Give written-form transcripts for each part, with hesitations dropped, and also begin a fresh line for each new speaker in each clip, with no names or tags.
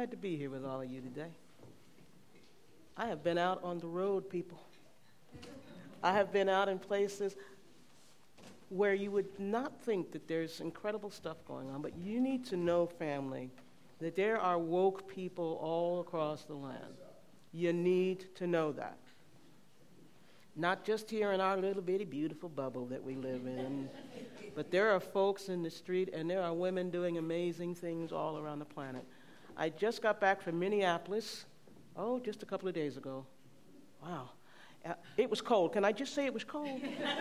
glad to be here with all of you today. I have been out on the road, people. I have been out in places where you would not think that there's incredible stuff going on, but you need to know, family, that there are woke people all across the land. You need to know that. Not just here in our little bitty beautiful bubble that we live in, but there are folks in the street and there are women doing amazing things all around the planet. I just got back from Minneapolis, just a couple of days ago. Wow. It was cold. Can I just say it was cold?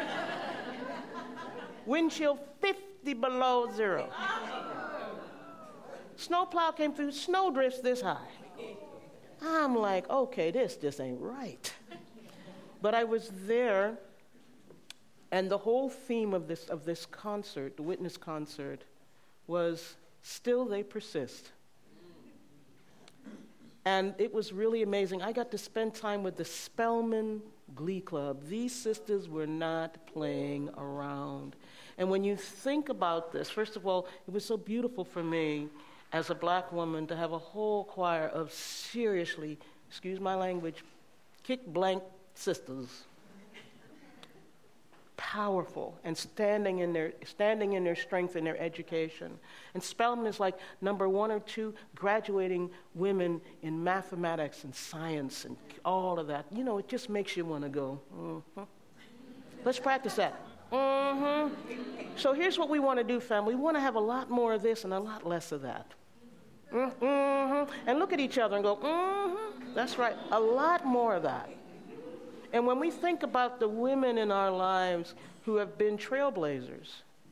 Wind chill 50 below zero. Snowplow came through, snow drifts this high. I'm like, okay, this just ain't right. But I was there, and the whole theme of this concert, the Witness concert, was Still They Persist. And it was really amazing. I got to spend time with the Spelman Glee Club. These sisters were not playing around. And when you think about this, first of all, it was so beautiful for me as a black woman to have a whole choir of seriously, excuse my language, kick-blank sisters. Powerful and standing in their strength and their education. And Spelman is like number 1 or 2 graduating women in mathematics and science and all of that. You know, it just makes you want to go, Let's practice that. So here's what we want to do, family. We want to have a lot more of this and a lot less of that. And look at each other and go, That's right, a lot more of that. And when we think about the women in our lives who have been trailblazers,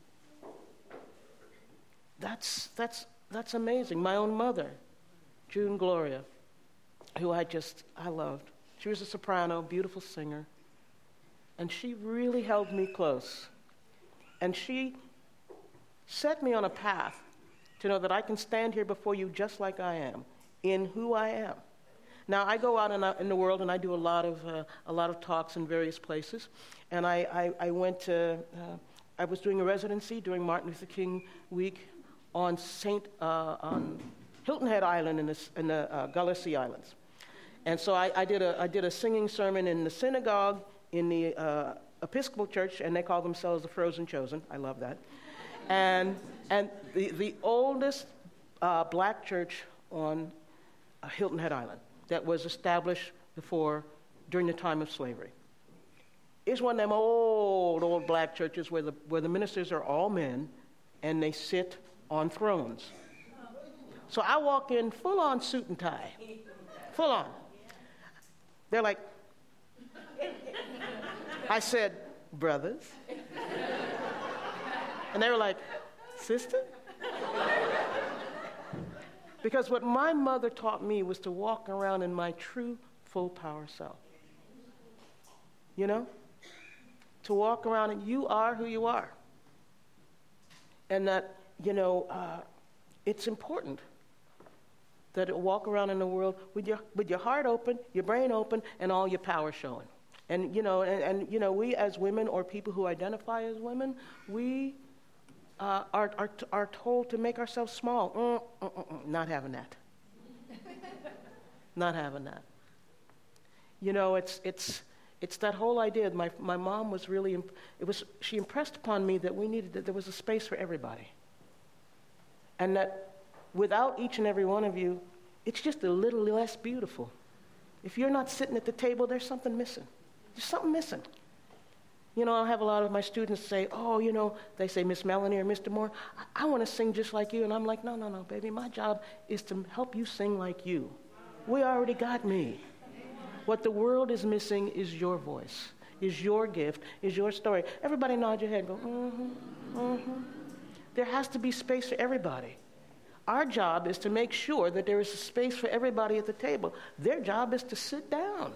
that's amazing. My own mother, June Gloria, who I loved. She was a soprano, beautiful singer, and she really held me close. And she set me on a path to know that I can stand here before you just like I am, in who I am. Now, I go out in the world and I do a lot of talks in various places. And I was doing a residency during Martin Luther King week on Hilton Head Island in the Gullah Sea Islands. And so I did a singing sermon in the synagogue in the Episcopal Church, and they call themselves the Frozen Chosen. I love that. And the oldest black church on Hilton Head Island that was established during the time of slavery. It's one of them old black churches where the ministers are all men and they sit on thrones. So I walk in full on suit and tie. Full on. They're like, I said, brothers. And they were like, sister? Because what my mother taught me was to walk around in my true, full power self. You know? To walk around and you are who you are. And that, it's important that you walk around in the world with your heart open, your brain open, and all your power showing. And, we as women or people who identify as women, we are told to make ourselves small. Not having that. Not having that. It's that whole idea. My mom was really, she impressed upon me that there was a space for everybody. And that without each and every one of you, it's just a little less beautiful. If you're not sitting at the table, there's something missing. There's something missing. I'll have a lot of my students say, they say, Miss Melanie or Mr. Moore, I want to sing just like you. And I'm like, no, baby, my job is to help you sing like you. We already got me. What the world is missing is your voice, is your gift, is your story. Everybody nod your head and go, There has to be space for everybody. Our job is to make sure that there is a space for everybody at the table. Their job is to sit down.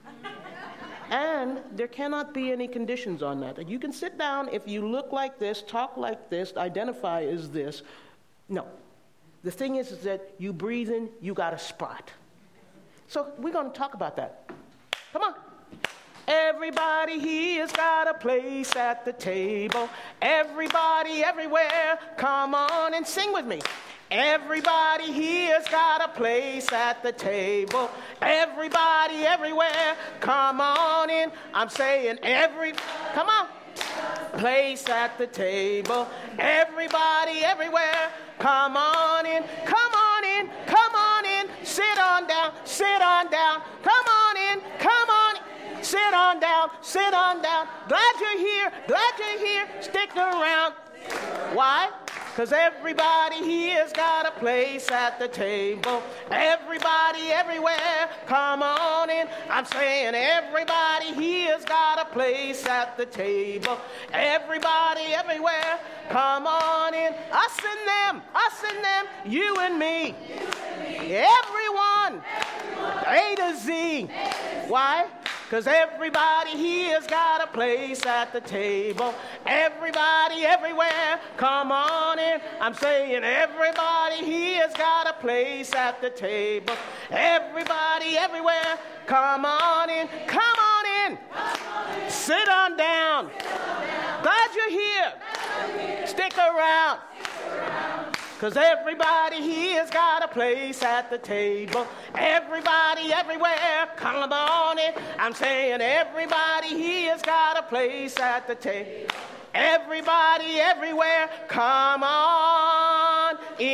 And there cannot be any conditions on that. You can sit down if you look like this, talk like this, identify as this. No. The thing is that you breathe in, you got a spot. So we're going to talk about that. Come on. Everybody here's got a place at the table. Everybody, everywhere, come on and sing with me. Everybody here's got a place at the table. Everybody everywhere, come on in. I'm saying come on. Place at the table. Everybody everywhere, come on in. Come on in, come on in. Sit on down, sit on down. Come on in, come on in. Sit on down, sit on down. Glad you're here, glad you're here. Stick around. Why? Because everybody here's got a place at the table. Everybody everywhere, come on in. I'm saying everybody here's got a place at the table. Everybody everywhere, come on in. Us and them, you and me. Everyone, A to Z. Why? Because everybody here's got a place at the table. Everybody everywhere, come on in. I'm saying everybody here's got a place at the table. Everybody everywhere, come on in. Come on in. Sit on down. Glad you're here. Stick around. Because everybody here's got a place at the table. Everybody everywhere, come on in. I'm saying everybody here's got a place at the table. Everybody everywhere, come on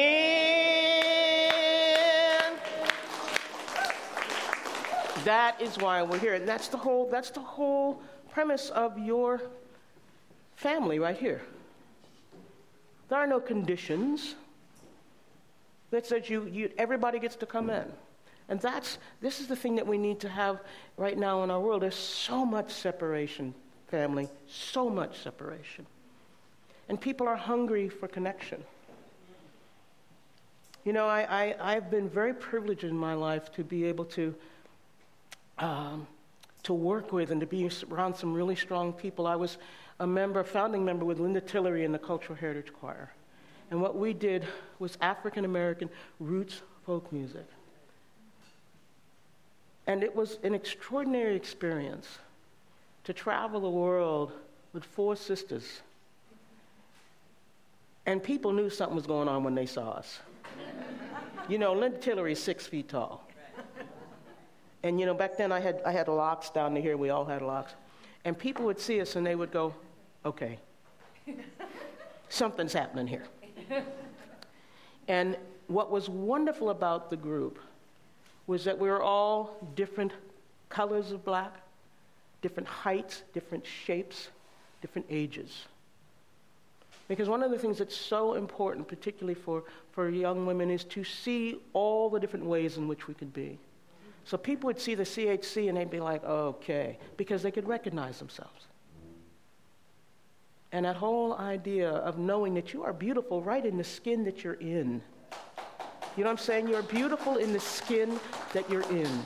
in. That is why we're here. And that's the whole premise of your family right here. There are no conditions that says everybody gets to come in. And this is the thing that we need to have right now in our world. There's so much separation, family, so much separation. And people are hungry for connection. You know, I've been very privileged in my life to be able to work with and to be around some really strong people. I was a founding member with Linda Tillery in the Cultural Heritage Choir. And what we did was African American roots folk music. And it was an extraordinary experience to travel the world with 4 sisters. And people knew something was going on when they saw us. You know, Linda Tillery is 6 feet tall. And you know, back then I had locks down to here. We all had locks. And people would see us and they would go, okay, something's happening here. And what was wonderful about the group was that we were all different colors of black, different heights, different shapes, different ages. Because one of the things that's so important, particularly for young women, is to see all the different ways in which we could be. So people would see the CHC and they'd be like, okay, because they could recognize themselves. And that whole idea of knowing that you are beautiful right in the skin that you're in. You know what I'm saying? You're beautiful in the skin that you're in.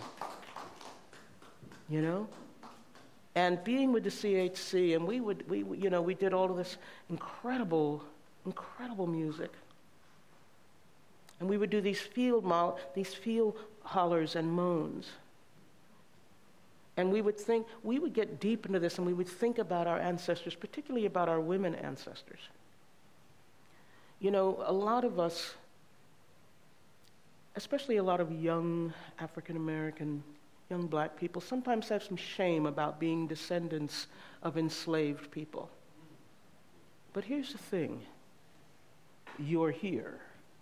You know? And being with the CHC, and we did all of this incredible music. And we would do these field hollers and moans. And we would get deep into this, and we would think about our ancestors, particularly about our women ancestors. You know, a lot of us, especially a lot of young African American, young black people, sometimes have some shame about being descendants of enslaved people. But here's the thing. You're here.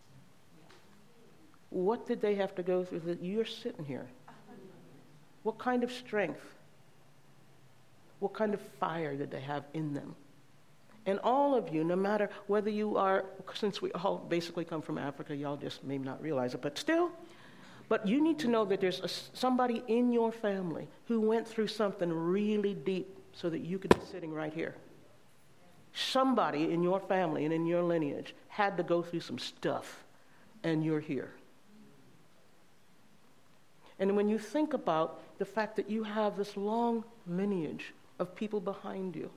What did they have to go through that you're sitting here? What kind of strength? What kind of fire did they have in them? And all of you, no matter whether you are, since we all basically come from Africa, y'all just may not realize it, but still, but you need to know that there's somebody in your family who went through something really deep so that you could be sitting right here. Somebody in your family and in your lineage had to go through some stuff, and you're here. And when you think about the fact that you have this long lineage of people behind you,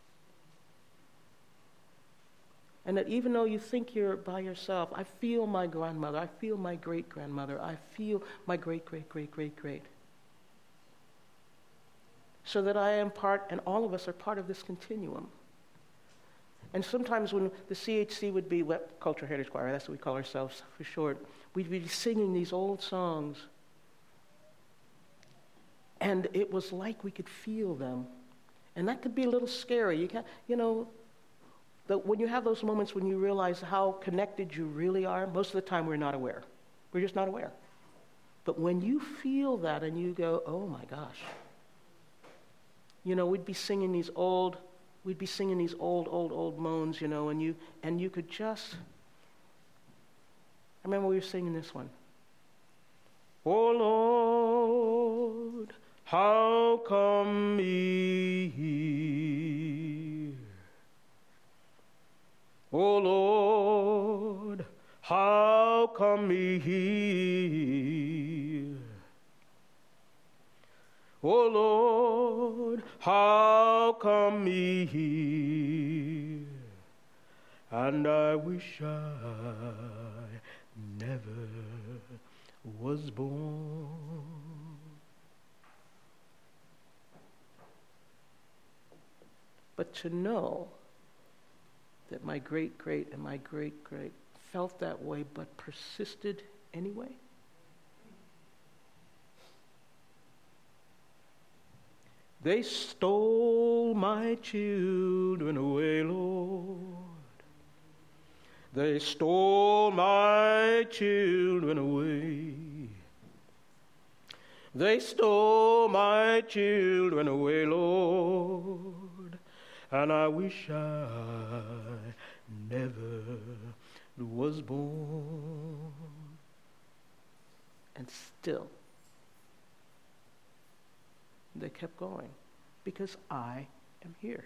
and that even though you think you're by yourself, I feel my grandmother, I feel my great-grandmother, I feel my great-great-great-great-great. So that I am part, and all of us are part of this continuum. And sometimes when the CHC would be, Cultural Heritage Choir, that's what we call ourselves for short, we'd be singing these old songs. And it was like we could feel them. And that could be a little scary. You can't, when you have those moments when you realize how connected you really are, most of the time we're not aware. We're just not aware. But when you feel that and you go, oh my gosh, we'd be singing these old moans, and you could just, I remember we were singing this one. Oh Lord, how come me here? Oh Lord, how come me here? Oh Lord, how come me here? And I wish I never was born. But to know that my great-great and my great-great felt that way but persisted anyway. They stole my children away, Lord. They stole my children away. They stole my children away, Lord. And I wish I never was born. And still, they kept going because I am here.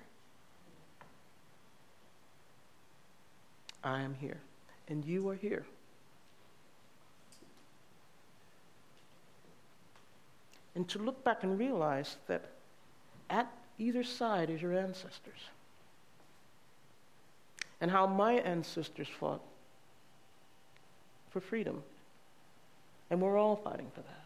I am here, and you are here. And to look back and realize that at either side is your ancestors. And how my ancestors fought for freedom. And we're all fighting for that.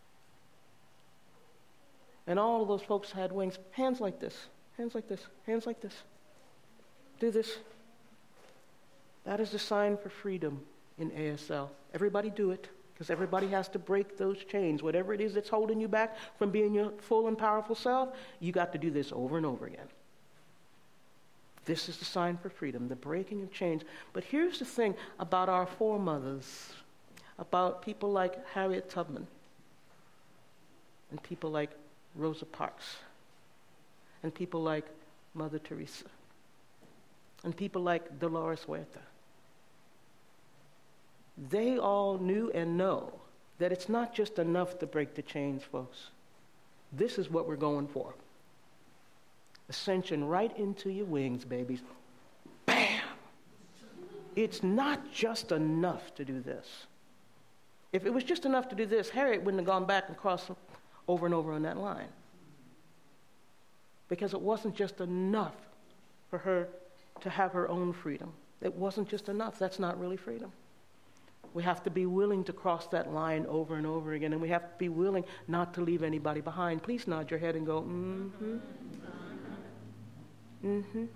And all of those folks had wings. Hands like this, hands like this, hands like this. Do this. That is the sign for freedom in ASL. Everybody do it, because everybody has to break those chains. Whatever it is that's holding you back from being your full and powerful self, you got to do this over and over again. This is the sign for freedom, the breaking of chains. But here's the thing about our foremothers, about people like Harriet Tubman, and people like Rosa Parks, and people like Mother Teresa, and people like Dolores Huerta. They all knew and know that it's not just enough to break the chains, folks. This is what we're going for. Ascension right into your wings, babies. Bam! It's not just enough to do this. If it was just enough to do this, Harriet wouldn't have gone back and crossed over and over on that line. Because it wasn't just enough for her to have her own freedom. It wasn't just enough. That's not really freedom. We have to be willing to cross that line over and over again, and we have to be willing not to leave anybody behind. Please nod your head and go, mm-hmm. Mm-hmm.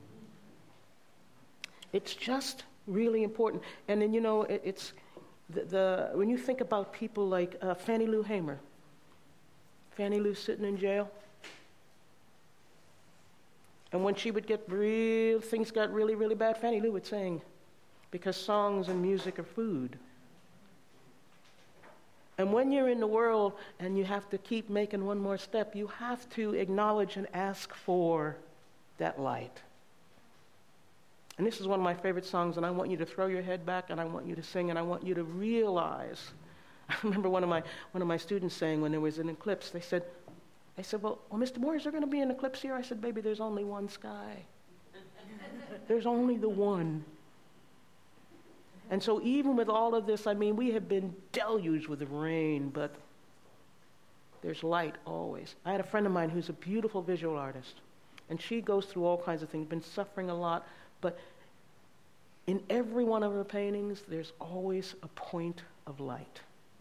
It's just really important. And then, it's when you think about people like Fannie Lou Hamer. Fannie Lou sitting in jail. And when she would things got really, really bad, Fannie Lou would sing. Because songs and music are food. And when you're in the world and you have to keep making one more step, you have to acknowledge and ask for that light. And this is one of my favorite songs, and I want you to throw your head back, and I want you to sing, and I want you to realize. I remember one of my students saying when there was an eclipse, they said, well, Mr. Moore, is there going to be an eclipse here? I said, baby, there's only one sky. There's only the one. And so even with all of this, we have been deluged with rain, but there's light always. I had a friend of mine who's a beautiful visual artist, and she goes through all kinds of things, been suffering a lot, but in every one of her paintings, there's always a point of light.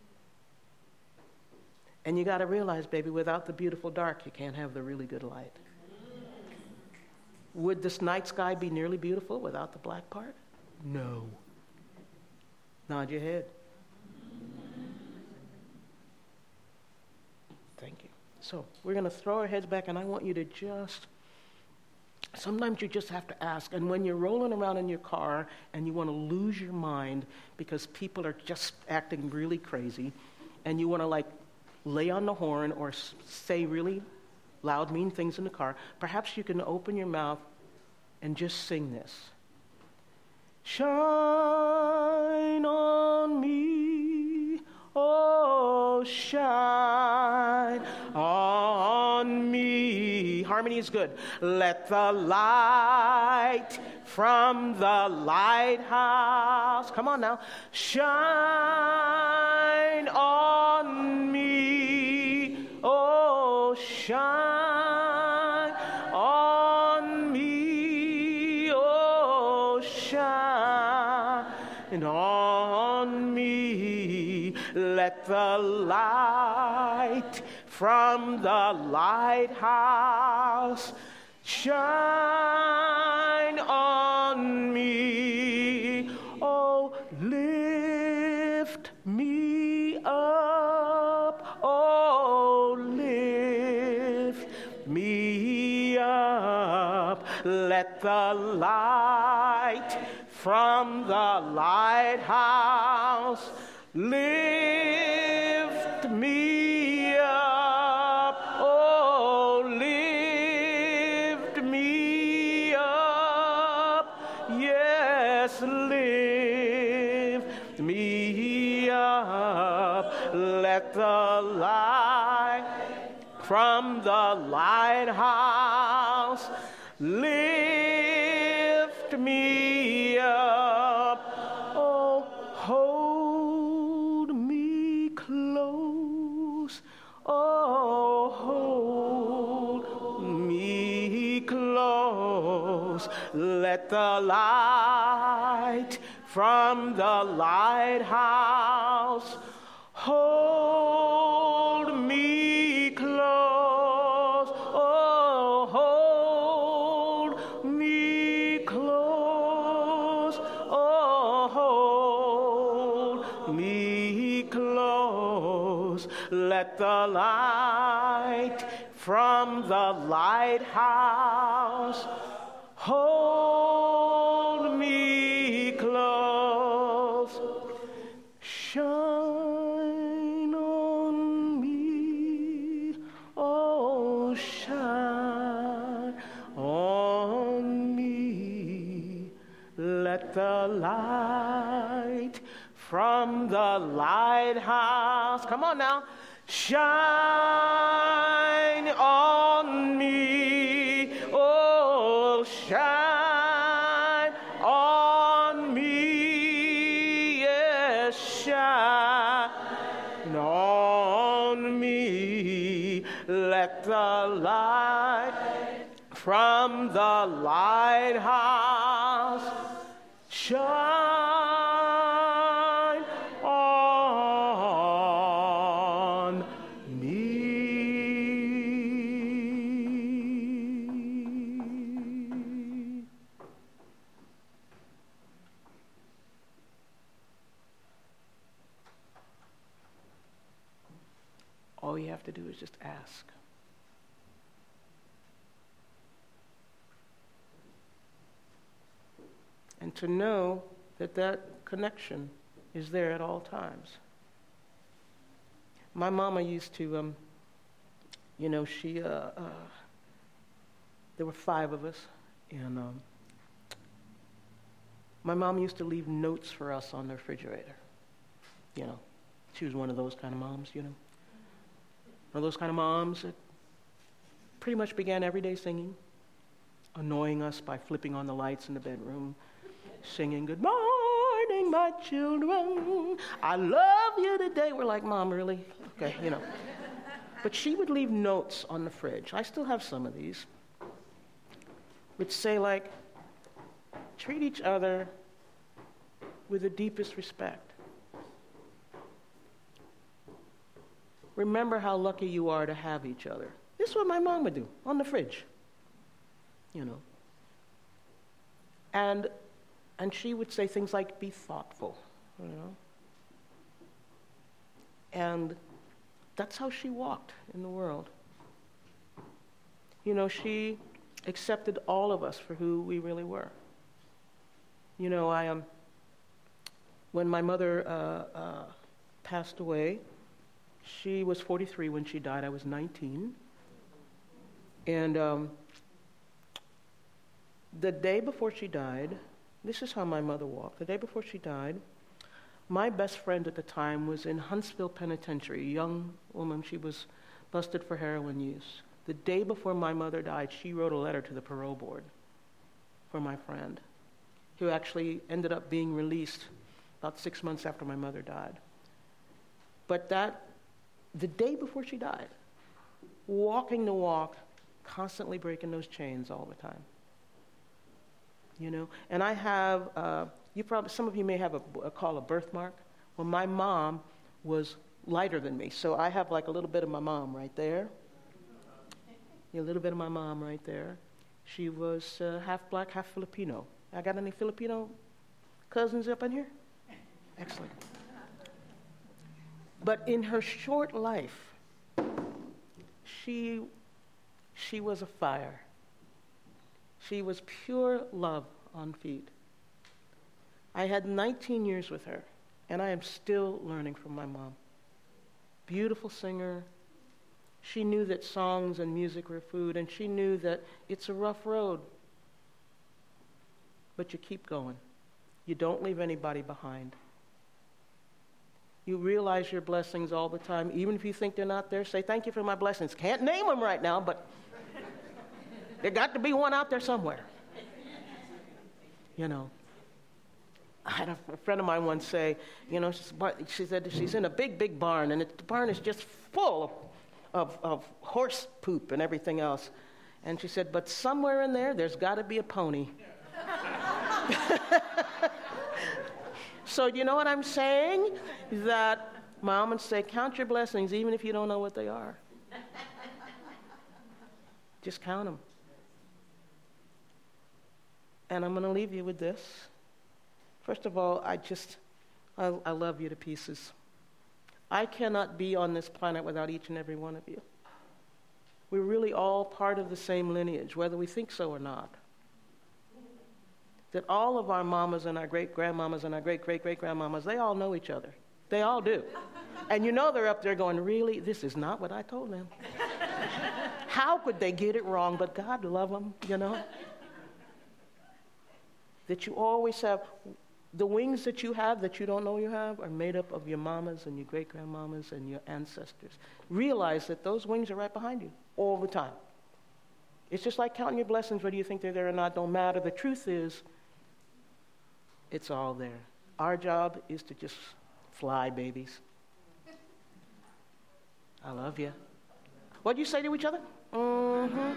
And you got to realize, baby, without the beautiful dark, you can't have the really good light. Would this night sky be nearly beautiful without the black part? No. Nod your head. Thank you. So we're going to throw our heads back, and I want you to sometimes you just have to ask. And when you're rolling around in your car and you want to lose your mind because people are just acting really crazy, and you want to lay on the horn or say really loud, mean things in the car, perhaps you can open your mouth and just sing this. Shine on me, oh shine on me. Harmony is good. Let the light from the lighthouse, come on now, shine on me, oh shine on me, oh shine on me. Let the light from the lighthouse shine on me. Oh, lift me up. Oh, lift me up. Let the light from the lighthouse lift me up. Oh, lift me up. Yes, lift me up. Let the light from the lighthouse lift me up. Oh, hold me close. Oh, hold me close. Let the light from the lighthouse hold me close. Oh, hold me close. Oh, hold me close. Let the light from the lighthouse hold me close. Shine on me, oh shine on me. Let the light from the lighthouse, come on now, shine on me, oh shine on me, yes, shine on me. Let the light from the lighthouse shine on me. All you have to do is just ask. And to know that that connection is there at all times. My mama used to, there were 5 of us, and my mom used to leave notes for us on the refrigerator. She was one of those kind of moms, One of those kind of moms that pretty much began every day singing, annoying us by flipping on the lights in the bedroom, singing, "Good morning, my children. I love you today." We're like, "Mom, really?" Okay, But she would leave notes on the fridge. I still have some of these, which say treat each other with the deepest respect. Remember how lucky you are to have each other. This is what my mom would do on the fridge. And she would say things like, be thoughtful, you know. And that's how she walked in the world. You know, she accepted all of us for who we really were. You know, when my mother passed away, she was 43 when she died. I was 19. And the day before she died, this is how my mother walked. The day before she died, my best friend at the time was in Huntsville Penitentiary, a young woman. She was busted for heroin use. The day before my mother died, she wrote a letter to the parole board for my friend, who actually ended up being released about 6 months after my mother died. But the day before she died, walking the walk, constantly breaking those chains all the time. You know, and I have, some of you may have a birthmark. Well, my mom was lighter than me, so I have like a little bit of my mom right there. A little bit of my mom right there. She was half black, half Filipino. I got any Filipino cousins up in here? Excellent. But in her short life, she was a fire. She was pure love on feet. I had 19 years with her, and I am still learning from my mom. Beautiful singer. She knew that songs and music were food, and she knew that it's a rough road, but you keep going. You don't leave anybody behind. You realize your blessings all the time. Even if you think they're not there, say, thank you for my blessings. Can't name them right now, but there got to be one out there somewhere. You know, I had a friend of mine once say, you know, she said she's in a big, big barn, and the barn is just full of horse poop and everything else. And she said, but somewhere in there's got to be a pony. So you know what I'm saying? That Mom would say, count your blessings even if you don't know what they are. Just count them. And I'm going to leave you with this. First of all, I love you to pieces. I cannot be on this planet without each and every one of you. We're really all part of the same lineage, whether we think so or not. That all of our mamas and our great-grandmamas and our great-great-great-grandmamas, they all know each other. They all do. And you know they're up there going, really, this is not what I told them. How could they get it wrong? But God love them, you know. That you always have, the wings that you have that you don't know you have are made up of your mamas and your great-grandmamas and your ancestors. Realize that those wings are right behind you all the time. It's just like counting your blessings, whether you think they're there or not, don't matter. The truth is, it's all there. Our job is to just fly, babies. I love you. What do you say to each other? Mm-hmm.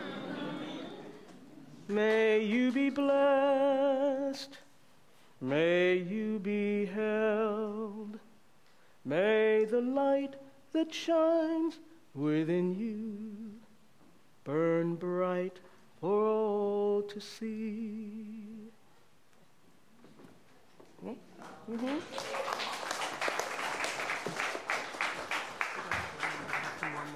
May you be blessed. May you be held. May the light that shines within you burn bright for all to see. Mm-hmm.